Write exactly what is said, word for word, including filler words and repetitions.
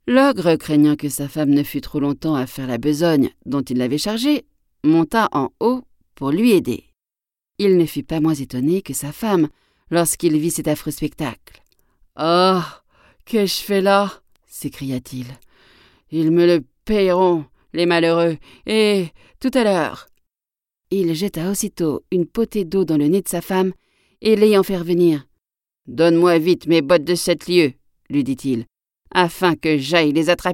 L'ogre, craignant que sa femme ne fût trop longtemps à faire la besogne dont il l'avait chargée, monta en haut pour lui aider. Il ne fut pas moins étonné que sa femme lorsqu'il vit cet affreux spectacle. « Oh, qu'ai-je fait là ?» s'écria-t-il. « Ils me le payeront, les malheureux, et tout à l'heure. » Il jeta aussitôt une potée d'eau dans le nez de sa femme et l'ayant fait revenir. « Donne-moi vite mes bottes de sept lieues, lui dit-il, afin que j'aille les attraper. »